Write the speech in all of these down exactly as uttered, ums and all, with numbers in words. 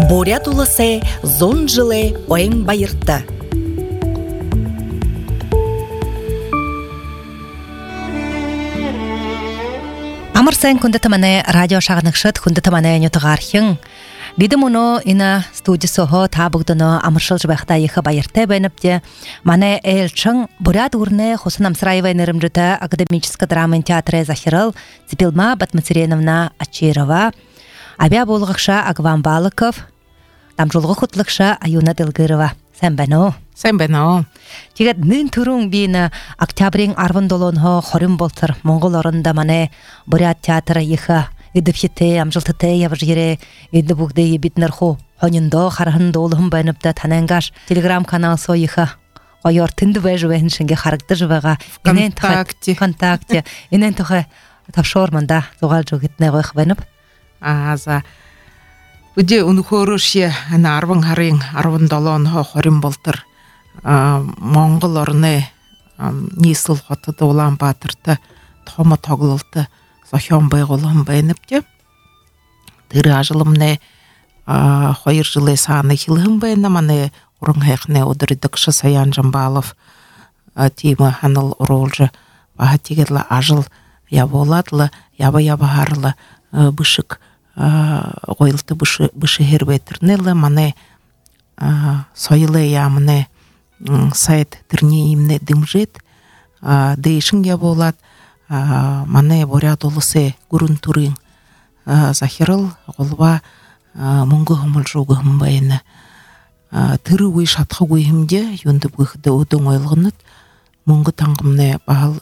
Борят уласе зон жиле оен байыртта. Амарсан күнді таманы радио шағынықшыт күнді таманы нютығархың. Бидім ұны ина студисоғы табығдыны амыршыл жыбақта ехі байырты бәніпте. Маны әлчің Бурят урны Хусан Амсраева нерімжіті академический драмын театры Захирыл Цепилма Батмацереновна Ачирова, Абя болғықша Агван Балыков, Тамжылғы құтлықша Аюна Делгырова. Сән бәні. Сән бәні. Тегет нын түрің бейіні октябрин арвын долонғы хорым болтыр. Моңғол орында маны Бурят театры ехі Идіпшетті, амжылтыты явыжгере, иді бұғды ебітнір ху, хонындо, қарғынды олығым бәніпті танангаш, телеграм-канал сойыға, ойор тінді бәй жуәйін шынге қарықты жываға. Контакте. Контакте. Инен тұғы тапшорманда зоғал жоғытны қойық бәніп. Аза. Үде ұны көріші, әні арвын қарың, арвын долон хорым болтыр. Моңғол орны несіл қотыды olan батырды, тоғымы тоғылылды. Сахион байғолым бәйніпте. Тыры ажылымны қойыр жылы саны хилығым бәйні маны ұрың әйқіне одырыдықшы Саян Жамбалов теймі ханыл ұролжы баға тегерлі ажыл ябы оладылы, ябы-ябы арылы бұшық қойылты бұшы хербетірнелі маны сойылы ямыны сайт түрне еміне дымжет дейшін ябы олад маны Бурят улысы гурун турын Захирыл голва муңгы хымыл жуғы хымбайыны. Тыры уй шатқы уйымде юнды бұғыды өдің ойлғыныд муңгы таңғымны бағыл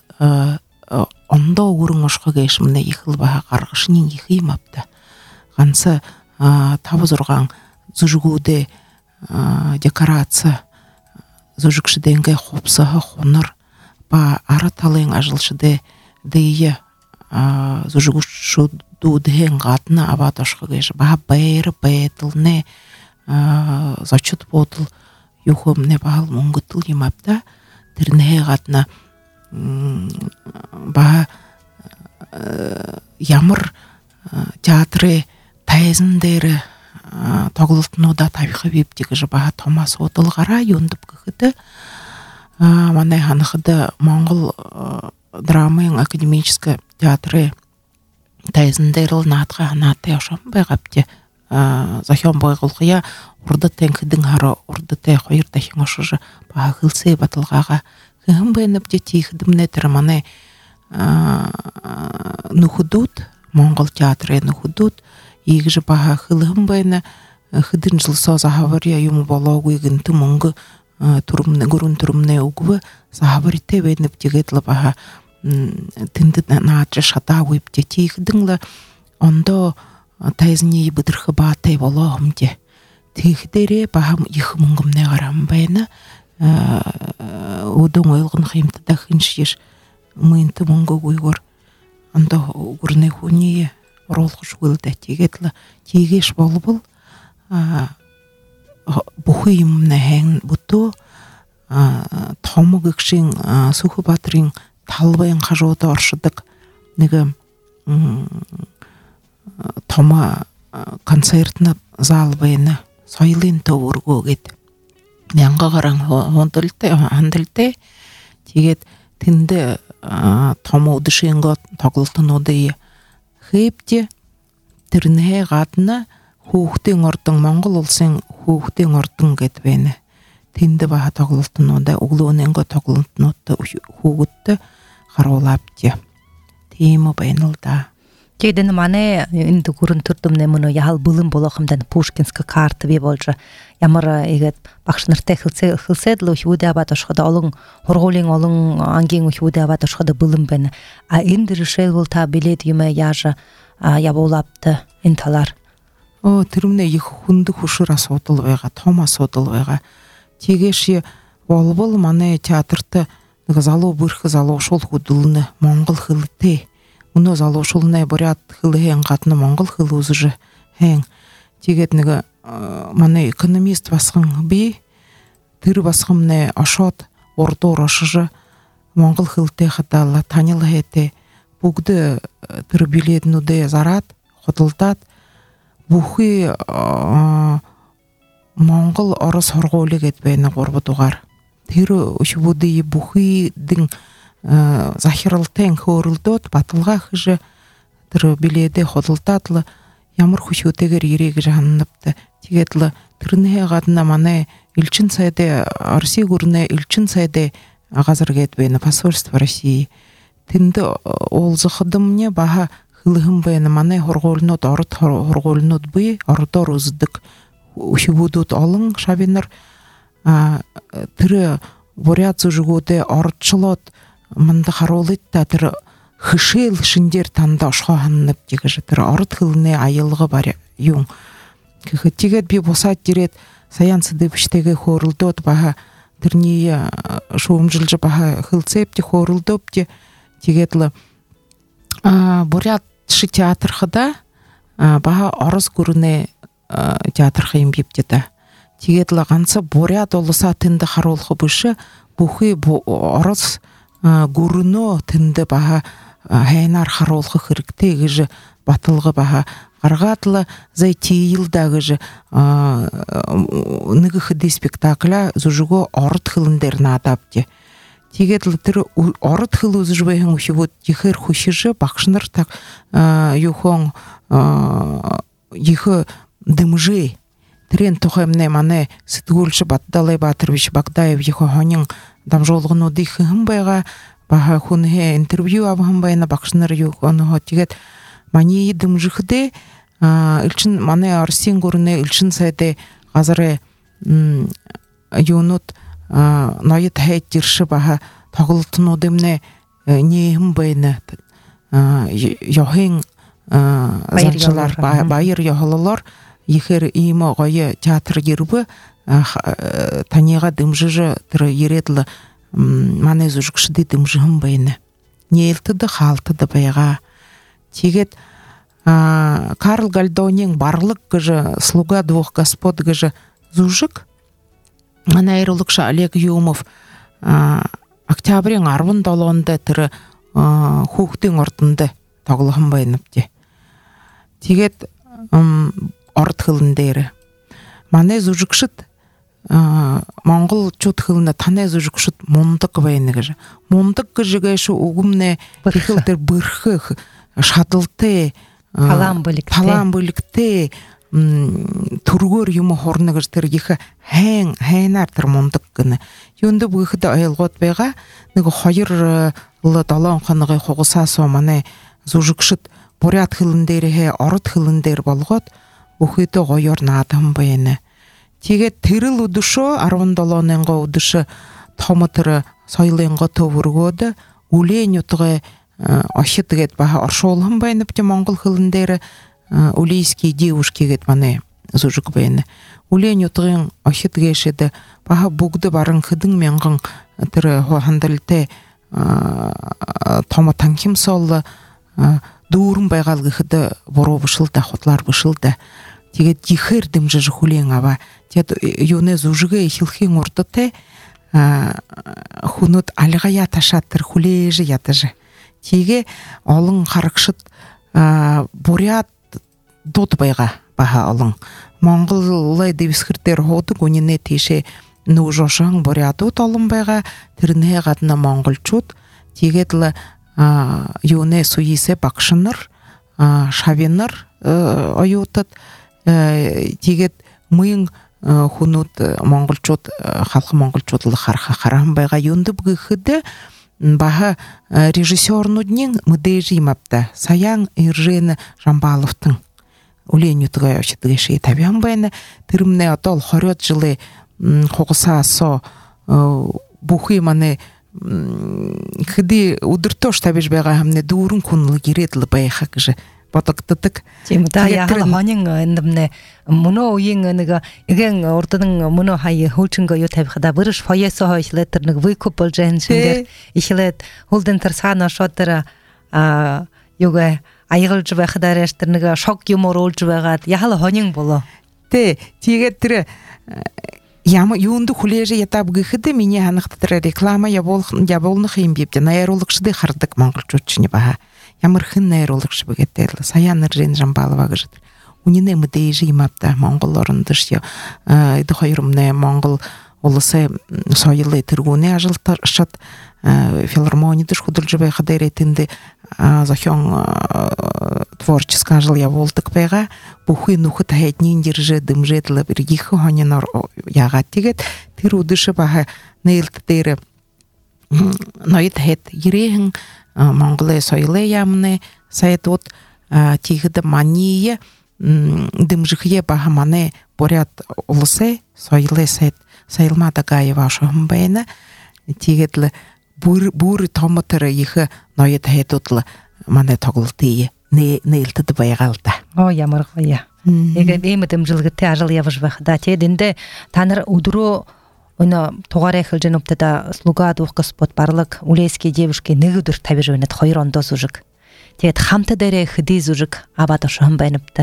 онда урын ұшқы кешімні иқыл баға қарғышының иқым апты. Ғансы табыз ұрған зүжігуді декорация зүжікшіденге қопсығы қоныр ба ары талың ажылшыды дейі зүжігішу дудың ғатына абадашқы кеші. Баға бәйірі бәйетіліне зачыт бодыл юхымне бағыл мұңғытыл емапта. Тіріне ғатына баға ямыр театры тайызындері тоғылытын ода табиқы бептегі баға Томас Одыл ғара юндып күхіді. Маны ханықыды Моңғол драманың академический театры тайзындайрыл натқа наты яшам байғапте Захион байғылғыя ұрды тәңкідің хары ұрды тәй қойырда хеңошыжы баға ғылсай батылғаға ғым байынып деті иқыдымны тірманы нұхудуд Моңғол театры нұхудуд егіжі баға ғылым байыны ғыдын жыл соза хавария юмы болауғы егінті мұңғы турумны гурун турумны угвы сахабарите бенеп тегетле баха тинди наачы шата уйп тети дыңла ондо тайзни быдырхы батай болохымде тихдере бахам их муңгымны гарам байна удың ойлгын химты да хиншиш мынты муңгы уйгор ондо гурны хуни оролгыш гылда тегетле тегеш болбул бұхыйым нәхәң бұту томы күкшің сухы батырың талбайын қажуыды оршыдық неге тома концертіні залбайыны сойлын тоғырғы өгет. Менға қараң ондылты тегет тінді тома ұдышыңға тоғылтын одайы хейпте түріне ғатына хуқтың ортың Моңғол олсың хуқтың ортың кетбені. Тінді баға тоғылтын ода ұғылуыныңға тоғылтын отты хуғытты қаролапте. Теймі байнылда. Кейдені маны үнді көрін түрдімне мұны яғал бұлым болуқымдан Пушкинскі карты бе болжы. Ямыр егет бақшынырты қылседілі ұхуды абат ұшқыды олың ғырғолың олың аңген ұхуды абат ұшқыды бұлым бәні. А енді рішел болта білет юме яжы яболапты инталар. О, түрімне екі хүнді құшыра сотылвайға, Тома сотылвайға. Тегеші бол-бол маны театрты залу бұрқы залу шол құдылыны Моңғол хылыты. Мұны залу шолыны Бурят хылы әң қатыны Моңғол хылы ұзыжы әң. Тегетінігі маны экономист басқың бей, тыр басқымны ашот, орды орашыжы Моңғол хылыты қыталы танылы әті. Бұғды тыр билетін ұды зарат, құтылтат. Бухи Монгол орос хоргоолыг эдбэна гурбудугаар тэр өшбүди бүхийдин захиралтын хөөрөлдөөд баталгаа хэж тэр биледе холдоод л ямар хөшөөтэйгэр ирээ гэж ханнапта. Тэгээд л тэрнээ гадна манай элчин сайдэ Оросын гүрнэ элчин сайдэ газар гээд байна посольство России. Тэнд уулзахдамне баха хылхым байна манай хоргоолнууд орд хоргоолнууд бий ордоор үздэг өшбүдүүд олон шавинар тэр бурят зүжгүүдэ ордчлоод манд харуулт та тэр хшээл шиндэр танда ошхоо ханнап гэж тэр орд хилнэ аялга бар юм гэхэд тэгээд би бусаад ирээд саяан цэдэвчтэйгээ хөөрөлдөөд баха тэрний шүүмжилж баха хилцэпти хөөрөлдөөпти тэгээд л бурят ши театрхада баха орос гүрнэ театрх юм биптэдэ тэгээд л ганц бурят улсаа тэнд харуулах биш бүхий орос гүрнөө тэнд баха хайнаар харуулах хэрэгтэй гэж баталга баха гаргаад л зайтиилда гэж нэг хэдий спектакля зүжгөө орд хилэн дээр наадавди. Тэгээд л тэр орд хил үзжвэхэн өшгүүд ихэр хөшиж багш нар так юухон их дэмжээ. Тэрэн тухаймны манай сэтгүүлч Батталай Баатарвич Багдаев их хонин дамжуулгынууд их хэн байгаа баха хүнээ интервью авхан байна багш нар юу оноо тэгээд маний дэмжихдээ элчин манай Оросын гүрнэ элчин сайдэ газар юунууд ноёд хайж ирш баха тоглолтнууд эмнэ нийхэм байна ёхин баярлалаар баяр ёхололоор ихэр ийм гоё театр гэрбэ танига дэмжиж тэр ирээд л манай зүжигчдэд дэмжихэн байна. Нээлтэд хаалтад байгаа. Тэгээд Карл Гальдонийн барлык гэж слуга двух господ гэж зүжиг манай айруулагч Олег Юмов октябрийн арван долоонд тэр хүүхдийн ордонд тоглохон байна вэ. Тэгээд орд хилэн дээр манай зүжигчд монголчууд хилнэ танай зүжигчд мундаг байна гэж. Мундаг гэжгээш үгэмнэ ихэл дээр бэрхэх шадалтай талаан бүлэгтэй талаан бүлэгтэй төргөөр юм хорно гэж тэр их хайн хайнаар тэр мундаг гэнэ. Юунд бүгд ойлгоод байгаа нэг хоёр долоон хоногийн хугасаас манай зүжигчд бурят хилэн дээрээ орд хилэн дээр болгоод бүхэдэ гоёор наадам байна. Тэгээд тэрэл өдөшөө арван долоонынго өдөш том тэр соёлынго төвөргөөд үлээн ютгэ ошид гээд баха оршуулхан байна бит монгол хилэн дээр улийский девушки гээд манай зүжиг байна. Үлээн ютгын ошид гээшэд баха бүгд баран хэдэн мянган тэр хандалтай том танхимсол дүүрэн байгаал гэхэд буруу бишэлдэ хутлаар бишэлдэ. Тэгээд ихэр дэмжиж хүлээн аваа. Тэгээд юунэ зүжигэ ихлэхийн урдтай хүнүүд алгая ташаа тэр хүлээж ядаж. Тэгээ олон харагшид бурят дуд байгаа баха олон. Монголын дэвсгэр дээр хуудаг үнэнэ тийшээ нүүжошон бурятууд олон байгаа. Тэрнээ гадна монголчууд тэгээд л юунэ суйсэ багш нар шавинар оюутад тэгээд мөн хүнүүд монголчууд халах монголчууд л харах хараан байгаа юунд гэхэд баха режиссернуудын мэдээж юм апта саяан Иржэн Жамбаловтын үлээн ютгаа явчихдаг шээ тавиан байна. Тэрмнээ одоо хорёод жилийн хугасаас бүхий манай хэдий өдөртөөш тавьж байгаа хамны дүүрэн хүнлэг ирээд л байхаа гэж бодогддог. Тийм да яа хонин эндэмнэ мөнөө үеийн нэг igen урдын мөнөө хай хөлчөнгө юу тавихда бүрш фоесо хойшлээ тэр нэг выкуп болж энэ шинээр ихлээд хөлдөн тэр саана шотер а юга аягалж байхдаа тэр нэг шок юм оруулж байгаад яхал хонин болоо. Тэ тэгээд тэр яма юунд хүлээж ятаб гэхэд миний ханахт тэр реклама явуулах явуулнах юм бивдэ найруулагчдыг хардаг монголчууд чинь баа. Ямар хэн найруулагч бэгэдэл саяан Иржэн Жамбалова гэж унине мдежи имапта монголлорун дышья иды хайрымне монгол улысы сойлы тиргуне ажылтыршат филармония дыш художественный хадеретинде захён творческая жил я волтык пега бухы нухы таятнин держи дымжетлы bir гихы хонинор ягат тигет тиру дышы баха нейлттере ноит хет ерехин монголы сойлы ямны сайтот тигиде мания дымжихе баха мане поряд улысы сойлы сайт Сайлма такая ваша хмбена, тигетле бур бур томотера ихе ноет хетутла мане тоглтые не нейлтд байгалта. О ямар гоя. Эгэ эмэдэм жылгытэ ажыл явж бахда тединде таныр удуру она тугаре хилжен уптада слуга дух спот барлык улейский девушки нэгүдүр табижвенет хойрондо сужик. Тед хамты дере хди сужик абата шамбенепте.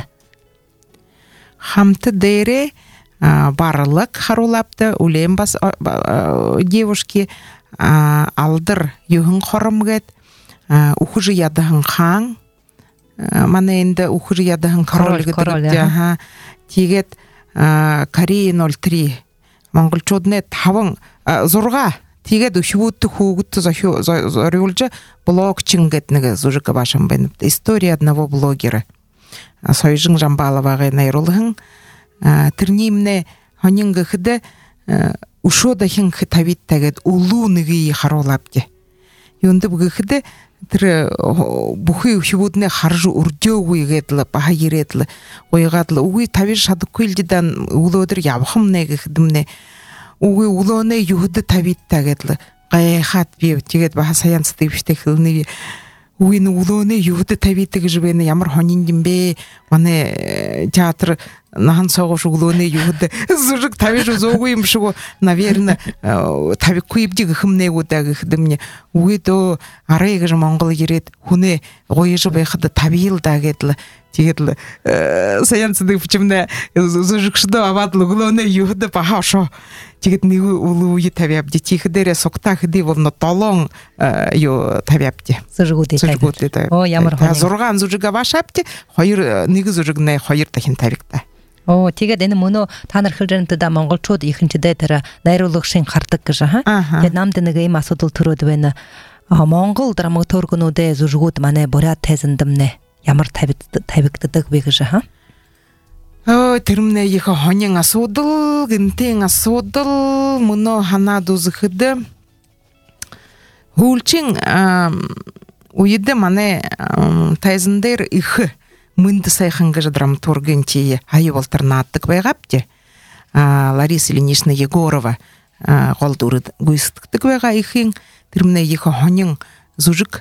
Хамты дере барлык харулапты улем бас девушки алдыр юхын хорымгет ухужы ядыхын хаң мана енді ухужы ядыхын король тигет Корея ноль три монголчодне тавын зурга тигет ухвутты хугутты зорюлжа блог чингетнеге зужика башым бен история одного блогера Сойжың Жамбаловага найрулгын Тирнимне хонинга хыда ушода хин хитавит тагет улу ныги харолапте. Юнды буга хыда тир бухи ухивудне харжу урдёгуй гетлы баха еретлы ойгатлы уги тавир шадык көлдидан улодыр ябхым неги хыдымне уги улоне юхды тавит тагетлы гайхат бив тигет баха саянсты биште хылны уин улоне юхды тавит таги жбене ямар хонингимбе мане театр нахан соғыш улоне юхды зужик тавиш зогуим шуго наверное тави куибдиги хымне удагы хдымне уидо арайгы же монгол ерет хуне гойжы байхды тавил дагетлы тигетлы саянсыды пчимне зужикшдо авадлы улоне юхды пахашо тигет нигу улуи тавябди тихдере сокта хди волно толон ё тавябди зужигуди тавябди о ямар хони зурган зужига башапти хайыр нигу зужигне хайыр тахин тавикта О, тиге дени муну таныр хилженте да монголчууд ихинчиде тера найруулык шин картык гыжа ха. Те намдыныгы им асудул туруду бени. А монгол драматургунуде зужгут мане борят тезиндимне. Ямар табиктыдык бегыжа ха. О, термне иха хонин асудул, гинтен асудул, муну хана дузыхыды. Гулчин уйды мане тезиндер ихы Мынды сайханга же драматургентие айып альтернаттык байгапте. Лариса Ильинична Егорова голдуры гуйстыктык байга ихин тирмне иха хонин зужик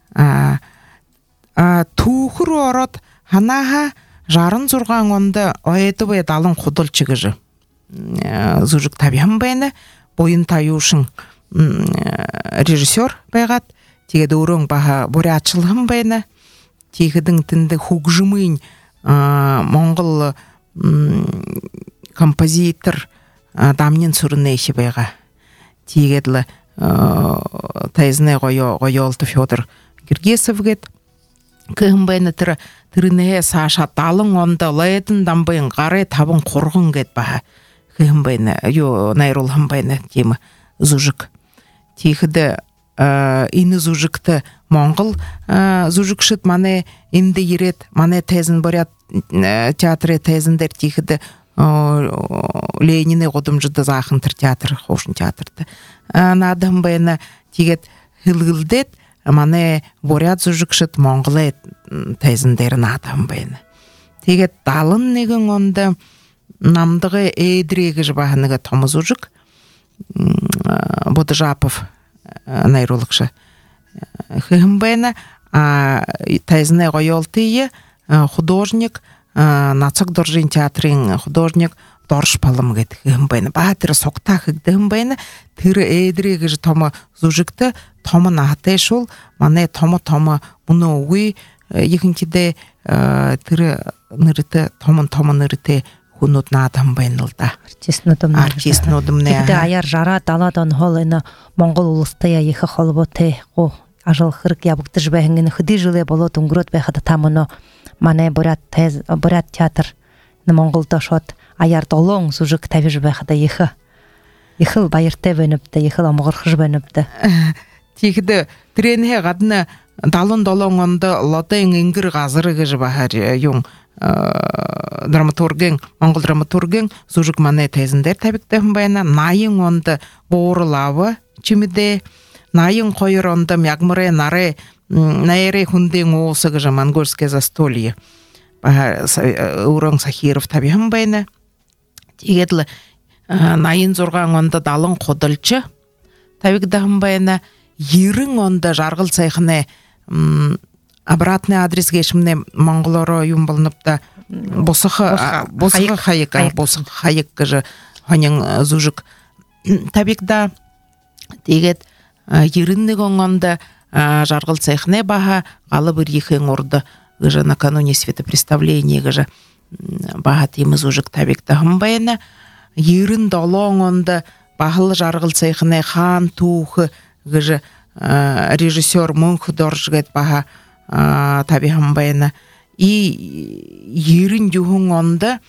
тухур орот ханаха жарын зурган онда оетыбы далын худолчыгыжы. Зужик табиям байны бойын таюшын режиссер байгат тиге дурун баха бурятчылыгым байны тигидин тинде хугжымын монгол композитор дамнин сурнейши байга тигедле тайзне гойо гойолты Фёдор Гергесовгет кымбайны тыр тырне Саша талын онда лайдын дамбайын гары табын коргун гет ба кымбайны ё найрулхамбайны тема зужик тигиде ины зужикты монгол зужикшит мане инде ерет мане тезин борят театры тезиндер тигиде Ленины годымжыды захынтыр театр хошын театрды надам байна тигет хылгылдет мане борят зужикшит монголы тезиндер надам байна тигет далын неген онда намдығы эйдреги жбаханыга тому зужик Бодыжапов найрулыкшы хымбайна тезне гойолтые художник Нацак Доржин театрын художник Дорж Палымгет хымбайна баатыр сокта хымбайна тыры эйдреги же тома зужикты тома нахтай шул мане тома тома муну уй екінкеде тыры нырыты томын тома нырыты хунут надам байнылда. Артист нодымне. Артист нодымне. Тигде аяр жара даладан холына монгол улыстая ехы холботе о ажал хырк ябыкты жбехингени хыди жыле болот унгрот бехата тамыно мане бурят тез бурят театр на Монголда шот аяр долон сужик тавижбе хада ихы ихыл байырте бенепте ихыл амгырхыж бенепте тигде тренhe гадна далын долонгонда лотен ингир газыры гэж бахар юн драматурген монгол драматурген сужик мане тезиндер табиктен байна найын онда боорулавы чимиде найын койор онда мягмыре наре найре хунден осы гэж монгольское застолье урон Сахиров табихан байна тигедле найын зурган онда далын кодылчы табиктен байна ерің онда жаргыл сайхыне обратный адрес гешимне монголоро юм болнупта босыхы босыхы хайык босыхы хайык гэж ханын зужик табикда тегет ериннег оңонда жаргыл сайхыне баха алы бир ихен орды гэж накануне светопреставление гэж баха теми зужик табикда хымбайна ерин долоң онда бахыл жаргыл сайхыне хан тухы гэж режиссер мөн художник баха табихан байна и ерин жугун онда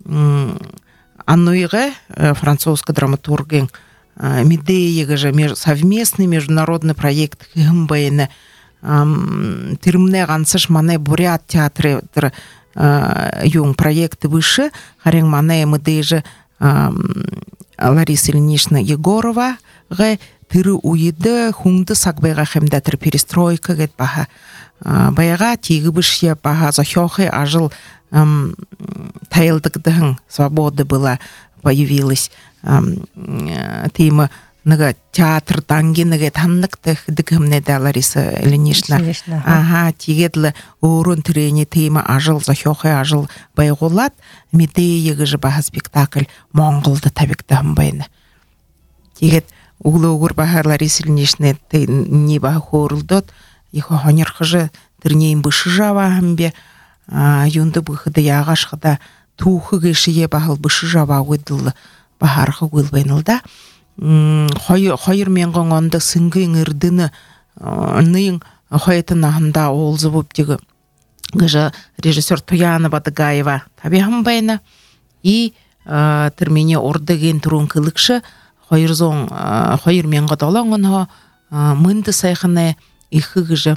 ануйга французский драматурген медея же совместный международный проект хым байна тирмне гансыш мане бурят театры юн проекты выше харин мане медея же Лариса Ильинична Егорова ге тиры уйды хунды сагбайга хемдатыр перестройка гет баха баяга тиги бышья баха захёхы ажил тайлдыгдың свобода была появилась тема нага театр тангинага танныктых дыгымне да Лариса Ильинична ага тигедле урун трени тема ажил захёхы ажил байгулат медея гыжы баха спектакль монголда табиктан байна тигет углугур баха Лариса Ильинична не баха хорулдот ихо хонерхыжы тирнейм бышы жава хамбе юнды быхыды яғашқыда тухы гешие бахыл бышы жава уйдылы бахархы уйлбайнылда хойыр менғон онда сыңғы ңырдыны нын хойытын ағында олзы боп дегі гыжы режиссер Туяна Бадыгаева табиғым байна и тірмене ордыген тұрун кылыкшы хойыр зоң хойыр менғы долоңын мынды сайхыны ихы гыжы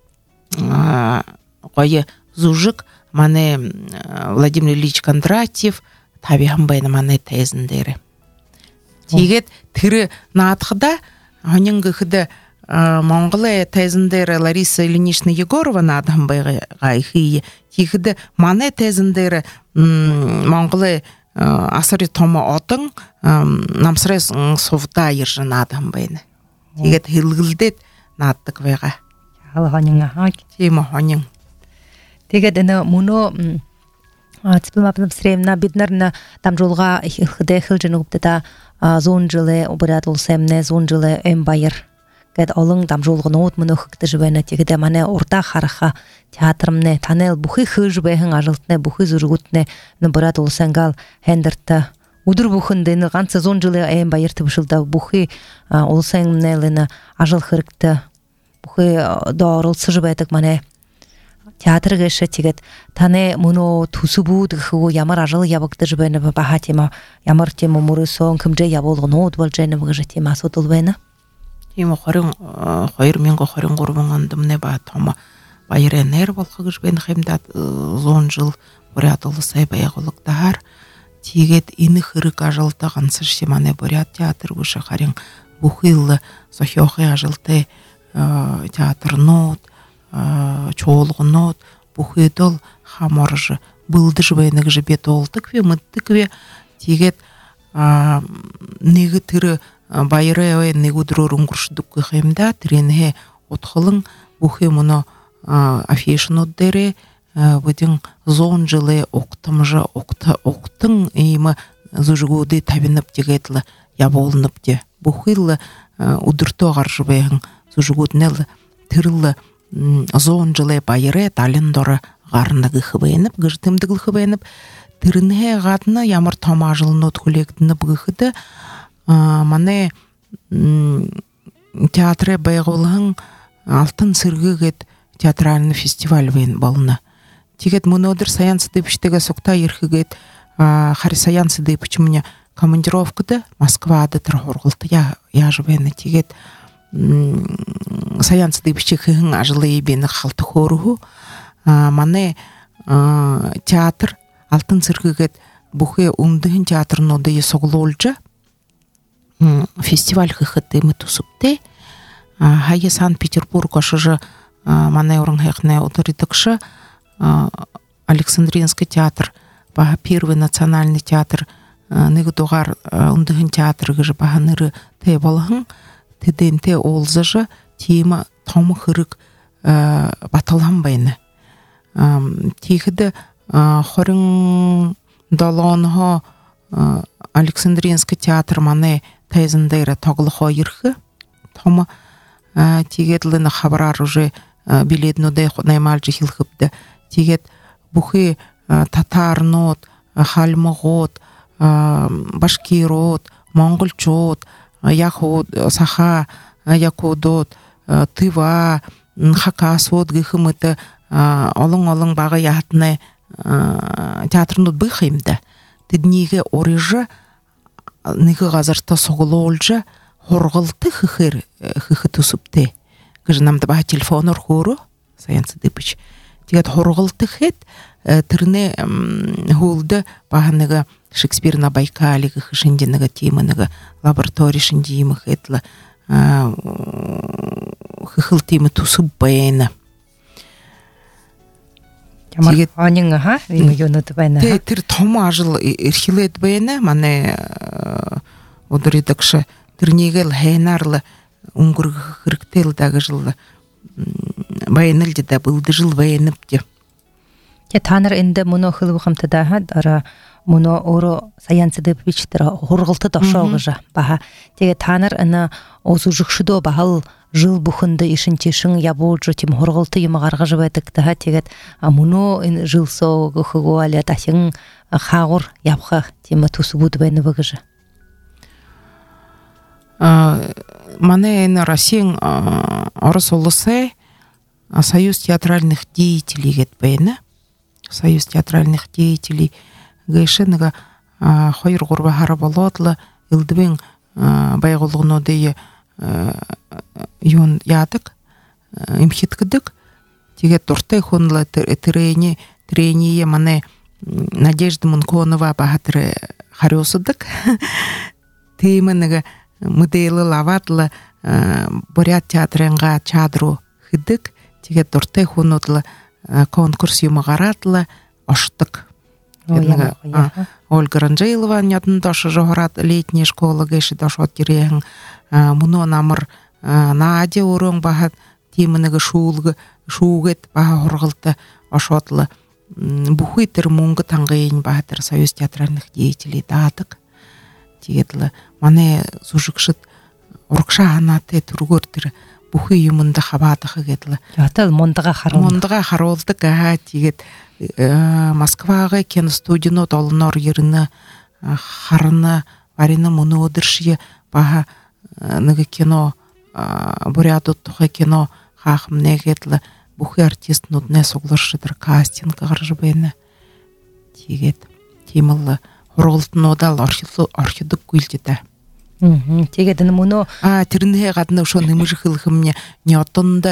қойы зужик мане Владимир Ильич Кондратьев табиғым байна мане тезіндері тегет тірі наатқыда ғанын ғыхыды Монголы тезіндері Лариса Ильинична Егорова наадым байға ихы тегеді мане тезіндері Монголы асыры тома отың намсырес совда ержі наадым байны тегет хилгілдет нааттық байға алғаныңа хак тема ханын тегет эне муно цыпылмапным сремна биднарна там жолға хилхыде хилжыны гуптата зон жылы обырат улсемне зон жылы эм байыр кет олың там жолғын от мұны хыкты жібені тегеде мане орта харха театрымне танел бухы хыж бэхын ажылтне бухы зургутне ныбырат улсенгал хендерта удур бухындыны ганцы зон жылы эм байырты бушылда бухы улсемнеліні ажыл хырыкты бухы доорылсы жібетік мане театр гэшэ тегет тане мұны тусу буд хыгу ямар ажыл ябыкты жібені баха тема ямар тема мурысон кімже яболғын от бол жені бұгыжы тема сотыл бәйні тема хорын хойыр менго хорын гурбуңандым не ба тома байренер болхыгыш бен хемдат зон жыл бурят улысай баягылыктар тигет ини хырык ажылта гансыш семане бурят театр гышы харин бухылы сохёхы ажылты театр нот чоолгунот бухыдол хаморжы былдыш бэйнэгжы бет олдык ве мыттык ве тигет неги тыры байры негудрорун куршдук хемда тренhe отхылың бухы мұны афишн отдере будин зон жылы октымжы окты октың эймы зужгуды табинып дегетлы яболынып де бухылы удурто гаржыбайын зужгуднелы тырлы зон жылы байры талендоры гарнагы хыбайынып гыжтымдыгыл хыбайынып тырынhe гадны ямар тамажылын отхулектіні бұғыды мане театры байғолың алтын сыргы гет театральный фестиваль вен балына тигет монодер саянсы депиштеге сокта ирхигет хари саянсы депич мне командировкада Москвада тыр хорголты я я живены тигет саянсы депичи хын ажлы бени халты хоруху мане театр алтын циркигет бухе умдыгын театрнода есоглолжа фестиваль хыхыты мы тусупте хае Санкт-Петербург ашыжы мане урын хэхне уторитыкшы Александринский театр баха первый национальный театр нигдугар умдыгын театр гыжы баханыры те балхын теденте олзажы тема том хырык баталан байны тихиде хорын даланха Александринский театр мане тайзындайра таглыха ирхы тома тигетлыны хабарар уже билетну дэ наймалжы хилхыпды тигет бухы татарнот хальмогот башкирот монголчот яход саха якодот тыва хакасот гыхымыты олың-олың бағы яхатны театрнут быхымды тидниге орыжы ныгы газарта согололжы хорголты хыхыр хыхы тусупте гыжнамды баха телефон орхуру саянсы дыпыч тигет хорголты хет тырны хулды баханыгы Шекспир на Байкале хышындыныгы темыныгы лаборатория шындиимы хетлы хыхыл темы тусуп байны Тигет анинга ха юнут байна те тир тома ажыл ирхилет байна мане одыридыкшы тирнегел хейнарлы унгур хырктел дагы жылы байнылды да былды жыл байыныпты те таныр энде муно хылы хамтада ха ара муно оро саянсы деп бичтера хорголты дашогыжа баха теге таныр ана озу жукшудо бахал жыл бухынды ишинчишин яболжу тим хорголты юмагарга жыбатык да тегет муно жыл со гохуаля тахин хагур япха тема тусубуд байны багыжа мане на Россия оросолысы союз театральных деятелей гет байны союз театральных деятелей гайшыныга хойр гурба хараболотлы илдбен байгулгуно дeye юн ядык имхиткыдык тиге тортай хонла трени трение мане Надежда Мунконова бахатыры харёсыдык теймыныга мыдейлы лаватлы Бурят театрынга чадру хыдык тиге тортай хонотлы конкурс юмагаратлы оштык Ольга Ранжейлова нятын ташы жоғырат летняя школа гейші дашот керең мұны намыр Надя урың бағат темінігі шуылғы шуғет баға хорғылты ашотлы бұхыйтыр мұңғы таңғайын бағатыр союз театральных деятелей дадық тегетлі мане сужықшыт ұрықша анаты түргөртірі бұхы юмынды хабадығы кетлі жатыл мондыға харолды мондыға харолды ға тегет Москваға кен студино толынор еріні харыны варины мұны одыршие баға ныгы кино бурят оттуға кино хақым негетлі бұхы артист нудне согларшыдыр кастинг ғаржыбайны тегет темілі хорғылтын одал архидық күлдеді тегедін мұны а тірінге ғадына ұшон немыжы хылғымне не отынды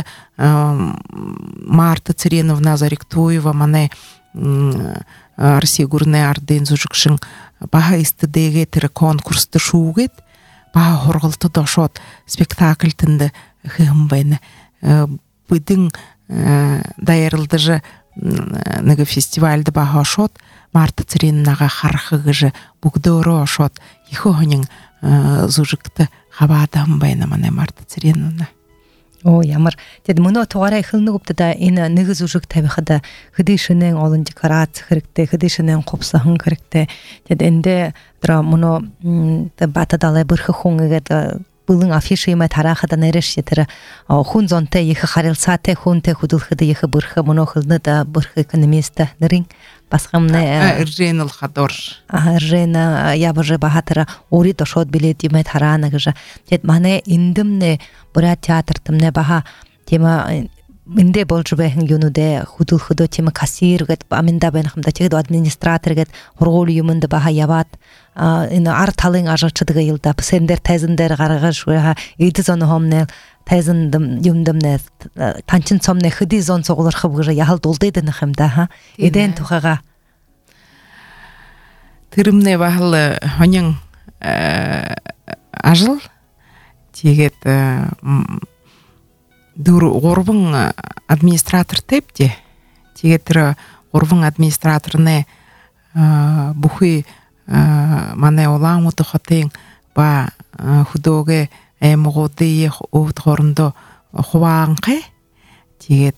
Марта Цыреновна Заректуева мане Россия гурне арден зужықшын баға истедеге тірі конкурсты шуғет баға хорғылты дошот спектакль тінді хығымбайны бұдың дайырылды жы нығы фестивальді баға шот Марта Цыреновнаға харқығы жы бұғды ұры шот ехо ғынын зужыкты хабадам байна мане Марта Цыреновна. О, ямар. Дед мұны тоғарай хылны көпті да ені нығы зужык табиқыда хыдышының олын декорация керекте, хыдышының қопсағын керекте. Дед энде дра мұны батадалай бұрхы хоңыға бұлың афиши емай тарақыдан әріш етірі хун зонте ехі харилсате хунте худылхыды ехі бұрхы мұны хылны да бұрхы экономисті нырың. Басқамны Ржен Улхадор. Ржена ябыжы бағатыры ори дошот билет емай тараны гыжы. Дед мане индімне Бурят театр тымне баға тема Минде болж бэхэн юнуде худул худо тима кассир гэд аминда бэн хамда чигд администратор гэд хургуул юмында баха яват энэ ар талын ажичдыгы йылда сендер тезендер гаргаж ха эдизон хомнел тезен юмдымне танчин цомне хыди зон соглор хыбгыжа яхал долдыды нахымда ха эден тухага тырымне бахал хонин ажыл тегет дур горбун администратор тепте тегетер горбун администраторне бухи мане олам утхотын ба худоге эмгоди овторндо хваанхэ тегет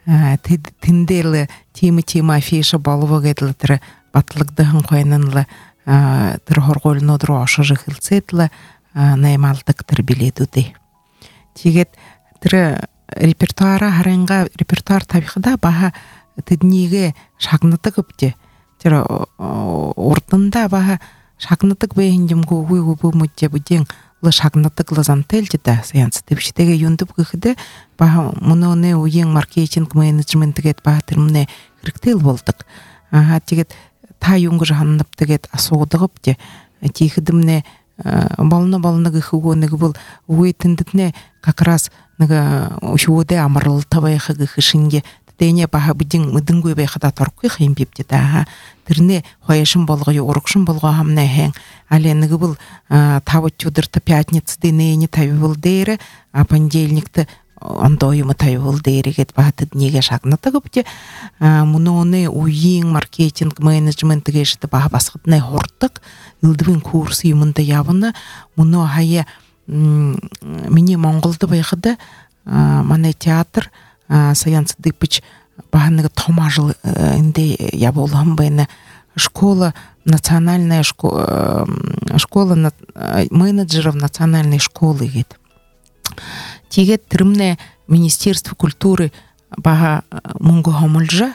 тиндел тими тима фиша болвогедлтер батлыгдыгын койнанлы тер хорголно дроша жихилцетле наймалдыктыр биледуди тегет тер репертуара харенга репертуар табихда баха тидниге шагнатык өпте тер ордында баха шагнатык бейиндим гугуй губу мутте буден лы шагнатык лазантелде да сеанс тепшитеге юндуп гыхде баха муноне уен маркетинг менеджментгет баха термне хирктел болдук ага тегет та юнгы жанып тегет асуудыгыпте тихидимне балны балны гыхугонег бул уйтиндитне как раз нага ушуде амарыл табайхы гыхышинге дене баха бидин мыдынгы байхада торкы хим бипте да тирне хояшын болгой урукшын болго хамне хен аленеги бул тавыт чудырты пятница денене тавыл дейре а понедельникте ондоймы тавыл дейрегет бааты неге шагнатыгыпте муноне уйин маркетинг менеджмент геште баха баскытне хортык ылдыбын курсы юмында ябына муно хая мини монголды байхыда мане театр саянс дыпыч баһаныгы томажыл инде яболам бэна школа национальная школа школа менеджеров национальной школы гет тигет тирмне министерство культуры баха мунго хомулжа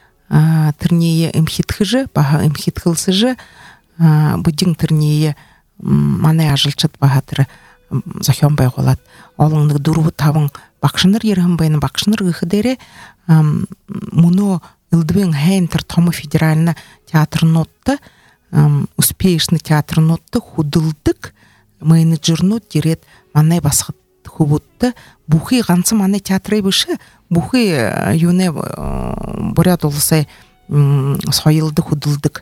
тирнее имхитхыжы баха имхитхылсыжы будин тирнее мане ажылчыт бахатыры захён байгуулат олонны дуру тавын бакшыныр ерхен байны бакшыныр гыхдере муно ылдыбен хентер томо федеральна театр нотта успешный театр нотта худылдык менеджернот дирет мане басхыт хубутта бухи ганцы мане театры бышы бухи юне бурят олсай сойылды худылдык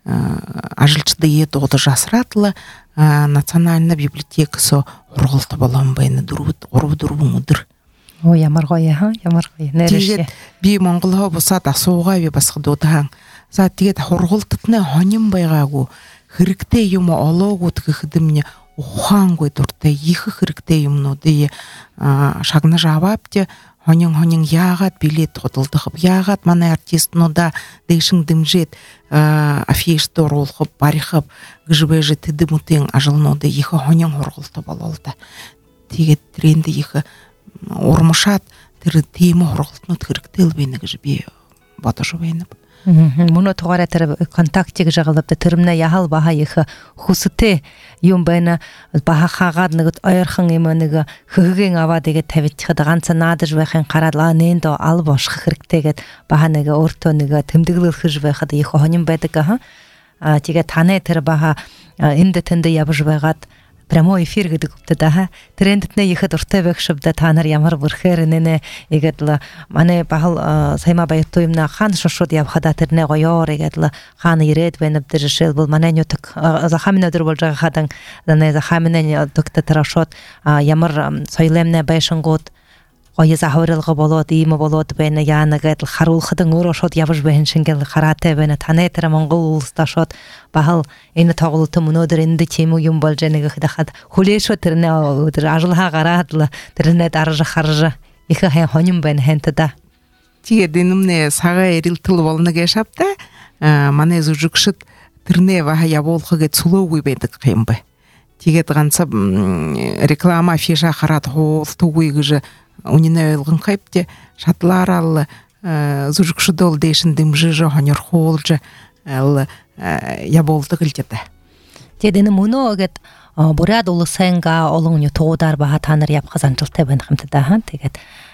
ажылчыды ет оды жасыратлы национальная библиотекасы урголта балам байны дурбут ору дурбу мудыр о ямар гой ха ямар гой нереше би монголго босат асууга би басгы таан за тиget хургултытны хоним байгаагу хэрэгтэй юм олоогууд гэхдэмне ухаангой дуртай их хэрэгтэй юмнуудыг шагнаж аваапте хонин хонин яагаад билет тодолдохып яагаад манай артистнуда дэшин дэмжэт афиш дөрүүлхып барихып гжбэж тэдэмүтэн ажылнууд их хонин хургулта бололда тэгээд тренд их урмашат тэр тийм хургалтнууд хэрэгтэл байна гэж би бодож байна. Муно тугаараа тэр контактыг жагалап тэрмнэ яхал баха их хүстэй юм байна баха хагаад нэг ойрхон юм нэг хөггийн аваад игээд тавьчихад ганц наадаж байхын гараалаа нэндо ал бошх хэрэгтэйгээд баха нэг өөртөө нэг тэмдэглэлхэж байхад их хоним байдаг аа тэгээ таны тэр баха энд тэнд явж байгаад прямой эфир гэдэг үгтэй да трендтнэ ихэд уртай байх шивдэ та нар ямар бүрхээр нэнэ игэдла манай бахал сайма баяртай юмна хаан шошууд явхада тэрнэ гоёор игэдла хаан ирээд байна бдэр жишэл бол манай нютк захамина дөр болж байгаа хадан нэ захамина доктор тарашот ямар соёлэмнэ байшингууд гоё захавралга болоод ийм болоод байна яана гэдэл харуулхадан өөрөө шууд явж байна шингэл хараатай байна таны тэр монгол улстай шууд бахал энэ тоглолт өнөөдөр энд тийм юм болж байгаа гэхэд хад хүлээшөө тэрнэ өдөр ажлаа гараад л тэрнэ дарж харж их хэн хоним байна хэнтэда тэгээд энэмнэ сага эрэлтэл болно гэж шавта манай зүжигшд тэрнэ баха явуулах гэж цулуугүй байдаг юм бэ тэгээд ганц реклама афиша хараад хуул түгүй гэж унина ойлгон хайпте шатларал зүжигшдол дэшин дэмжиж хонёр хуулж ал яболдог л жата. Тэгээд энэ мөнөө гэд бурад улсанга олон нютуудар баха та нар явхас амжилттай байна хамтдаа ха. Тэгээд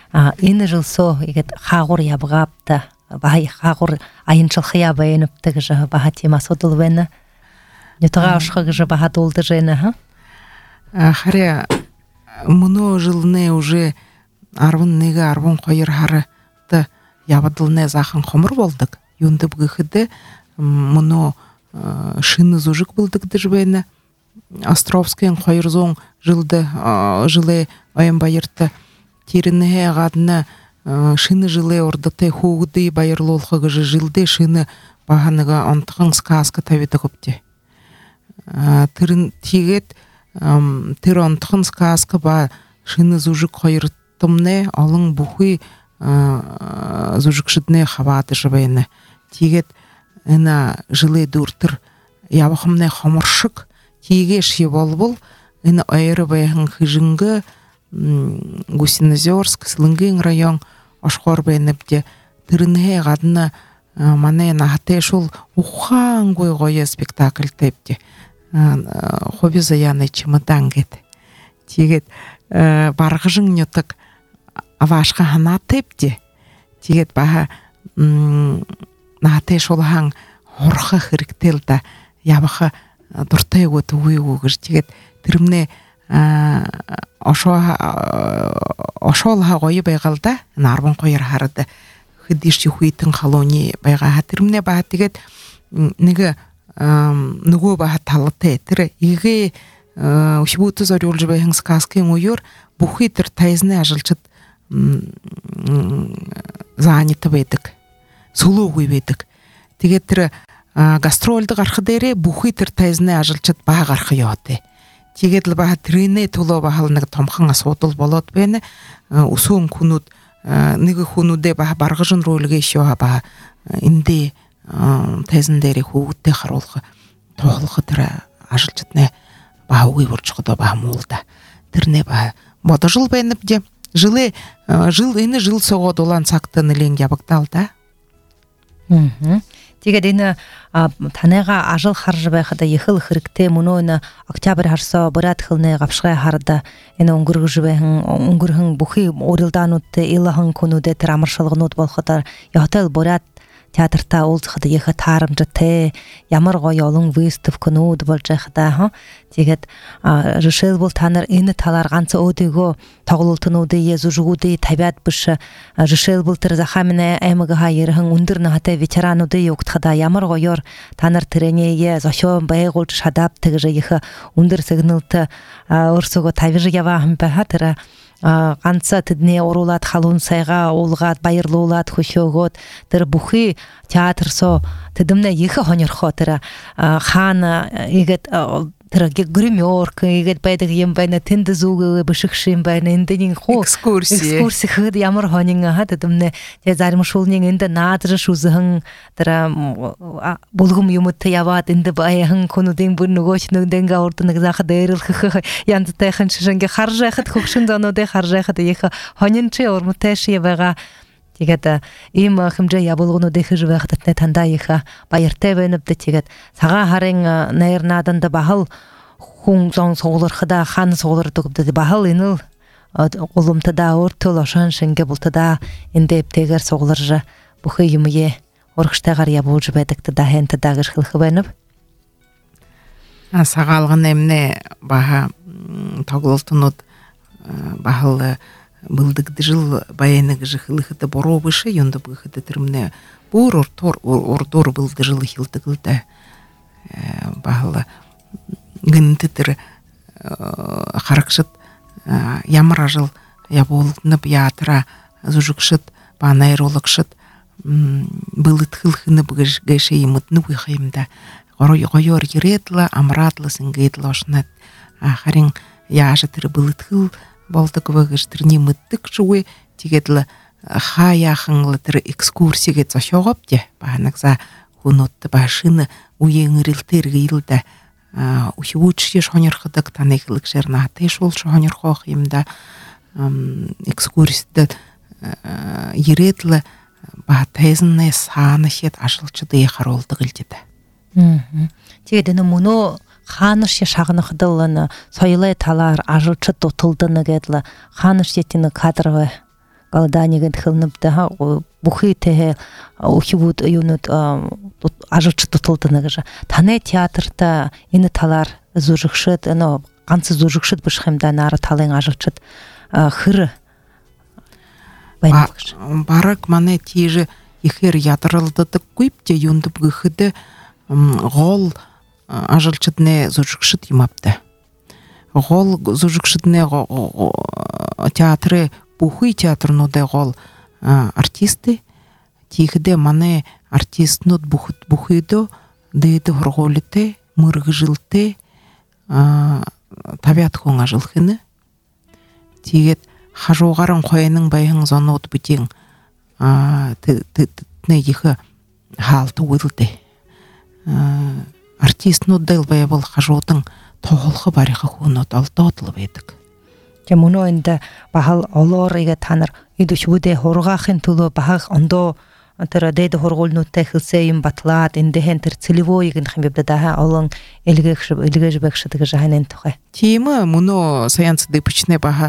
а ины жылсо игет хагур ябгапта бай хагур айынчылхы ябайыныпты гыжы баха тема содыл вена нютага ушхы гыжы баха долды жена ха харя муно жылны уже арвын неге арвын койыр харыты ябадылны захын хомыр болдык юнды бгыхыды муно шины зужик болдык дыжбена Островскайын койырзоң жылды жылы айын байырты тиринне гадна шины жылы ордыты хугды байырлолхы гыжы жылды шины баганыга антыгын сказка табиты көпте тырын тигет тыр антыгын сказка ба шины зужик койыртымне алың бухы зужикшидне хаваты жыбайны тигет ына жылы дуртыр ябахымне хамыршык тиге ши болбол ына айры байхын хыжынгы Гусинозерск, Слынгын район ашхор бейнепте тырынhe гадына мане нахте шул ухан гой гой спектакль тепте хоби заяны чемодан гет тигет баргыжың нютык авашка хана тепте тигет баха нахте шул хан хорха хириктелда ябаха дуртай гот уйгу гыж тигет тирмне ошо ошолха гой байгалда нарбын койыр харыды хидишчи хуйтын колони байга хатырмне ба тигет неге нөгөө ба талтай тэр иге ушбут зорюлж байхын сказкын уйур бухи тэр тайзны ажилчыт заняты байдаг сулуугүй байдаг тэгээд тэр гастролды гарах дээрээ бухи тэр тайзны ажилчыт ба гарах ёотэй тэгээд л ба тренэ төлөө бахал нэг томхон асуудал болоод байна усүн хүнүүд нэг хүнүүдээ ба баргажин рүүлгээ шоо ба эндээ тайзан дээр хүүгдтэй харуулах тоглох тэр ажилчдны ба үгүй бурчход ба муулда тэрнэ ба бодожил байна бде жылы жыл энэ жыл согод улан цагты нэлен ябагдал да мм тэгээд энэ таныга ажил харж байхад ехэл хэрэгтэй мөнөө энэ октябрь харсоо бурат хылны гавшгай харда энэ өнгөргөж байхын өнгөрхөн бүхий урилдаануудтай илахан күнүүдэд тэр амаршилгнууд болоход ятал бурат театрта уулзахад яха таарамжтай ямар гоё олон выставкнууд болж байхада ха тэгээд жишээлбэл та нар энэ талаар ганц өөдөгөө тоглолтнуудыг язужгуудыг тавиад биш жишээлбэл тэр захамны аймаг хаярхан өндөр нахатай ветерануудыг югтахада ямар гоёор та нар тэрэнийе зошоо байгуулж шадап тэгж яха өндөр сигналт өөрсөгөө тавиж явахан байха тэр ганца тэдний уруулаад халуун сайга уулгаад баярлуулаад хөшөөгөөд тэр бүхий театрсо тэдэмнэ их хонёрхоо тэр хаана игэд тэр гримёрк игэд байдаг юм байна тэнд зүг бишгш юм байна эндийн хуу экскурси экскурси хэд ямар хонин ха тэдэмнэ тэ заримшуулнын энд наадрш үзэн тэр булгум юмт яваад энд баяхан күнүүдийн бүр нөгөөч нэгдэнгээ урд нэг заах дээрлэх янзтайхан шишингээ харж байхад хөгшин зонуудыг харж байхад их хонин чи урмтай ши байгаа тэгээд ийм хэмжээ явуулгнуудыг хийж байхад тандаа их баяртай байна бдэ тэгээд цагаан харын найр нааданд бахал хүн зон суулрахда хан суулрдаг бдэ бахал энэ улумтада өөртөл ошон шингэ бултада эндептэйгэр суулрж бүхий юмье урагштайгаар явуулж байдаг та хэнт дагш хэлэх байна сагаалгын эмне баха тоглолтнууд бахал былдык жыл баяныг жихлыхты бороо выше юнда быхты термне бур ортор ордор былды жыл хилтыгылда бахала гынтытыр харакшыт ямар жыл яболнып ятра зужукшыт банайрологшыт былыт хылхыны бгыш гэше имытны быхаймда горой гойор еретла амратла сингейтлошнат харин яжа тыр былыт хыл болдық вғыштырни мұттық жуы тегедлі хаяхыңлы тірі экскурсиге зашоғап де бағанықса құнотты башыны уеңірілтер ғилді ұшуытші шонерқыдық танекілік жерна атай шол шонерқоқ емді экскурсиді еретлі бағатайзынны саны шет ашылчыды еқаролды ғылдеді тегедіні мұны ханыш шагыныкдылны сойлай талар ажылчы тутылдыны гедлы ханыш етіні кадровы галданиген хылнып да бухи те ухивуд юнут ажылчы тутулдыны гыжа. Тане театрда ины талар зужыкшыт, но ганцы зужыкшыт бышхемда нары талын ажылчыт хыры. Барак мане тиже ихер ятырылдыдык күйпте юндып гыхыды гол ажылчытне зужыкшыт имапты. Гол зужыкшытне театры бухи театрнуде гол артисты тихде мане артистнут бухут бухидо дейді хорголите мыргы жылте табиат хонга жылхыны тигет хажугарын қойының байың зонот битин не ихы халты уйылды артистнут дел байбыл хажудың тоғылғы барихы хунот алтотылы бедік. Жамуно инде бахал олор иге таныр идуш буде хоргахын тулу бахах ондо антара дейде хорголнут техилсейм батлат инде хентер целевой иген химбе daha олон элгеш элгеш бекшдыгы жаханен тухай. Тима муно саянс депичне баха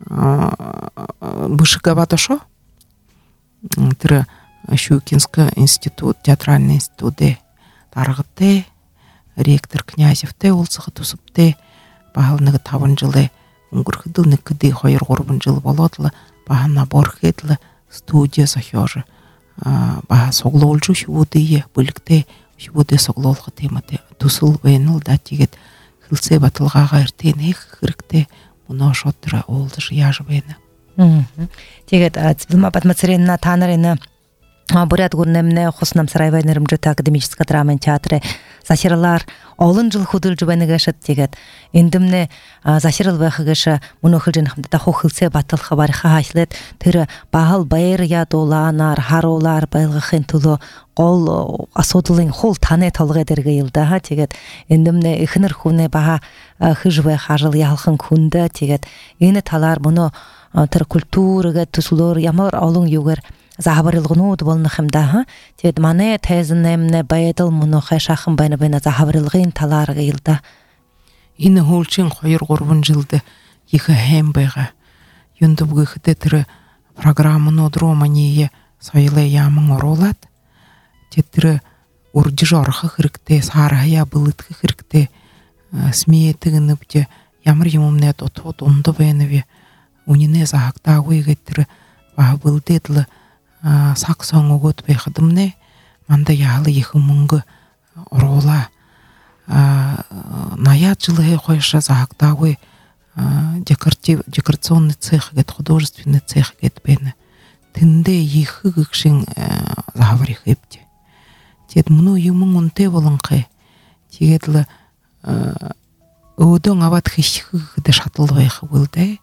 бышыгаватошо тра Щукинский институт, театральный институт таргыты ректор Князевте улсыгы тусыпты бахалныгы табын жылы унгурхыдыл некыды хойыр горбун жыл болодлы баха набор хетлы студия сахёжы баха соглолчу шудые бүлікте шуде соглолғы тематы тусыл бейныл да тегет хылсе батылғаға ертен ек хірікте мұна шоттыра олды жияжы бейні. Тегет Цвилма Батмацаринна танарина бурят гурнемне хоснам сарайвайнерым жыты академический драма театры Засиралар олын жыл худыл жубайны гашат тегет. Эндімне засирал байхы гаша мұны хылжын хамдата хохылсе батыл хабары хахашлет тыры бағал байыр я доланар, харолар байлғы хын тулу қол асодылың хол тане талғы едерге елда тегет. Эндімне ихыныр хуне баға хыжбай хажыл ялхын күнді тегет. Ені талар мұны тыр культурыға тұсылыр ямар олың югер захабарылғыну болны хымда тед мане тезінемне байдыл мұны хайшақын байны байна захабарылғын таларғы елда. Ины холчин қойыр ғорбын жылды егі хэм байға. Юнды бұғы хыды түрі программын одыру манейе сайлы ямын оролад. Теттірі урджы жарқы хырыкте, сарғая бұлытқы хырыкте, смеетігіні бүде ямыр емімнет отот онды байыныве. Унине захақтағы егеттірі бағы бұлдедлі сақсан өгөт байқыдымне, манда яғылы ехі мұңғы орола наят жылығы қойшы захақтағы декорационный цех гет, художественный цех гет бені. Тінде ехі гікшін захаварих епте. Тед мұны емің ұнте болыңқы, тегедлі өдің ават хешігі гіде шатылы байқы болды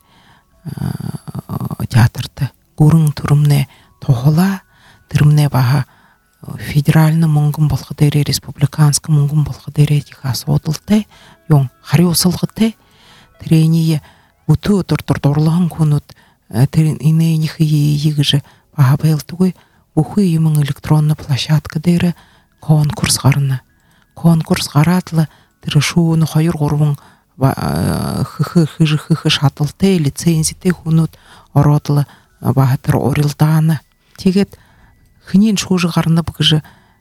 театрды. Гурың тұрымне тоғыла, тұрымне баға федеральны мұңғын болғы дере, республиканскі мұңғын болғы дере дихасы одылды, ең қари осылғыды, тірейнее ұты тұр-тұр-тұрлығын көнуд, инейнихі егіжі баға байлдығы, ұхы емің электронны площадка дере конкурс ғарыны. Конкурс ғаратлы, тірі шуыны қойыр ғорбың хы-хы-хы-хы шатылды, лицензиты көнуд, ородлы бағытыр орылданы. Тегет хынен шужы ғарыны бұғыжы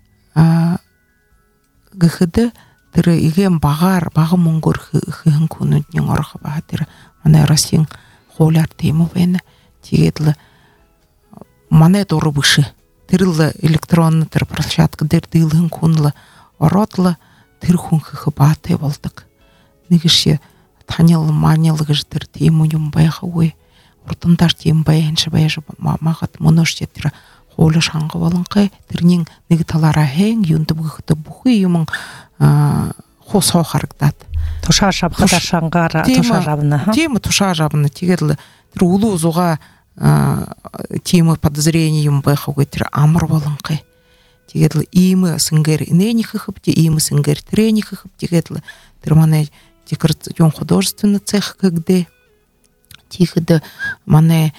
ғыхыды тірі егем бағар, бағы мұңғыр хыхын көнуднен орғы бағытыры. Мана расен қолар теймі бәйіні. Тегетлі мана доры бұшы. Тірілі электронны тір площадка дерділігін көнілі ородлы тір хүн хығы баты болдық. Негіше танелы манелы ғыждыр теймі ұйым байғы ой. Ортындар тейм байыншы байжы мағат мұныш жетірі қолы шаңғы болыңқы, тірнен неге талара хәң, юнды бұғықты бұғы үйімің қосау қарықтад. Тұша жабқыда шаңғара, тұша жабыны. Темі тұша жабыны, тегерлі, тір ұлы ұзуға темі подозрением байқы өйтірі амыр болыңқы. Тегерлі, емі сіңгер, нәйні қықып, емі сіңгер, тірені қықып, тегерлі, тір мана декорацион художественный цех көгде, тихіді мана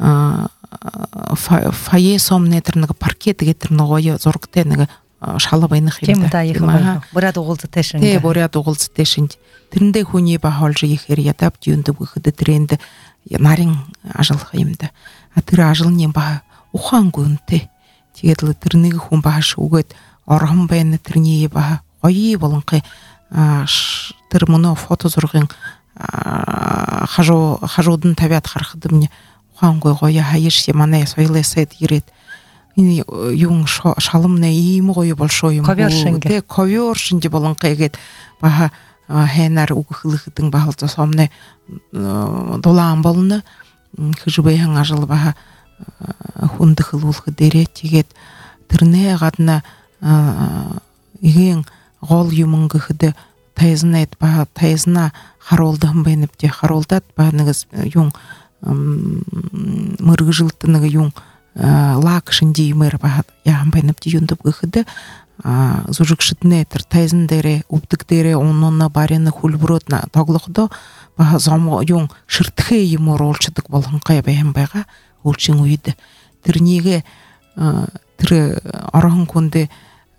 фае сомне тірнігі паркет гетірні ғойы зоргтенігі шалы байны хелді. Кемді айықы байны, бұрад оғылды тәшінді. Те, бұрад оғылды тәшінді. Тірінде хүне бағалжы ехер ятап, дүйінді бұғыды тіренді нарин ажыл хайымда атыр ажыл не ба ухан гүнте тигэдл тэрнийг хүн бааш үгээд орхон байна тэрний ба гоё болонхой тэр мөнө фото зургийн хажуу хажуудан тавиад харахад мне ухаан гоё гоё хаяш манай соёлысэд ирээд энэ юун шалымны ийм гоё болшоо юм те ковёр шинж болонхой гээд ба хэнар үгхлэхдэн баалза сомны дулаан болно хэжбэхэн ажил ба хүндхлүүлэх дээрээ тэгээд тэрнээ гадна игийн гол юм гэхэд тайзнайд ба тайзна харуулдан байна бти харуулдаад ба нэгс юм мөргөжилт нэг юм лак шинжи юмэр ба яам байна бти юндып гэхэд зужигшднэ тэр тайзан дээрээ өвдөг дээрээ унуна барина хүлбрөөд тоглохдоо ба зом юм ширтгэе юм уруулчдаг болгонхой байм байгаа үлчин үед тэрнийг тэр орхон хүндээ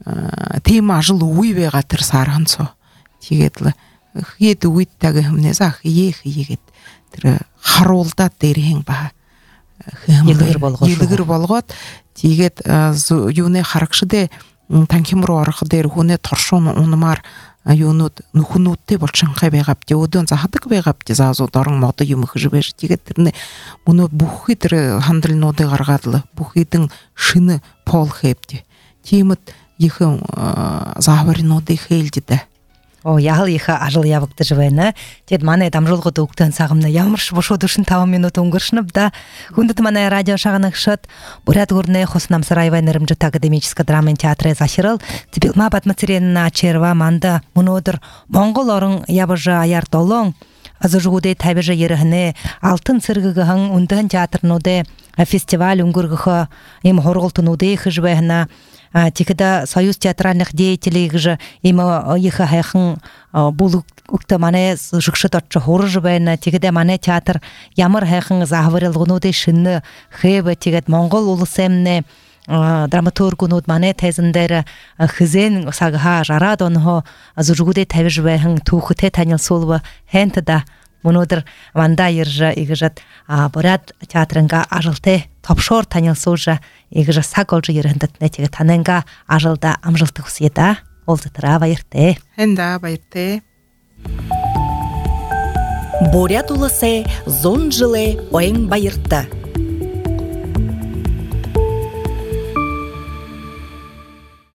тийм ажил үгүй байгаа тэр сарханцоо тэгээд л хэд үйдтэйг хүмнээс ах ийх ийгээд тэр харуулдаад дээрхэн ба илгэр болгоод илгэр болгоод тэгээд юуны харагшдээ танхим руу орох дээр хүнээ торшуун унмаар юунууд нүхнүүдтэй болчинхай байгаа бти өдөн захдаг байгаа бти заазууд орон мод юм хэж байж тэгээд тэрнээ мөнөө бүх тэр хандлнуудыг гаргаад л бүх хэдэн шинэ пол хэвти тиймэд ихэн зааварнуудыг хэлждэ О яхал иха ажил явагдаж байна. Тэгэд манай дамжуулгад өгдөн цагамна ямарч бушууд өршин таван минут өнгөршнөв да. Хүндэт манай радио шагнагшат бурят гурне хос намсарайва нэрэмжит академический драмын театры захирал Цибилма Батмацарина Черва манда мөнөдөр Монгол орон ябажа аяар долон азужгуудэ тавижа ерхнэ алтын цэргэгэн үндэн театрнуудэ фестиваль өнгөргөх им хорголтнуудэ хэж байна. Тикада союз театральных деятелей же им их хайхан бул ukta манай жигшд очо хурж байна. Тикада манай театр ямар хайхан зааварлгнуудын шинэ хэв тэгээд Монгол улс эмнэ драматургнууд манай тайзан дээр хизэн сагха жараад онхо зургуудэ тавиж байхан түүхтэй танилцуулва хэнтда өнөөдөр ванда ирж игжат бурят театрынга ажалтай топшоор танилцуулж игж саг олж ирэхэд нэтэйг тананга ажалда амжилт хүсье да. Олзтраа баяртай. Хэнда баяртай. Бурят улсы зон жылы оен баярта.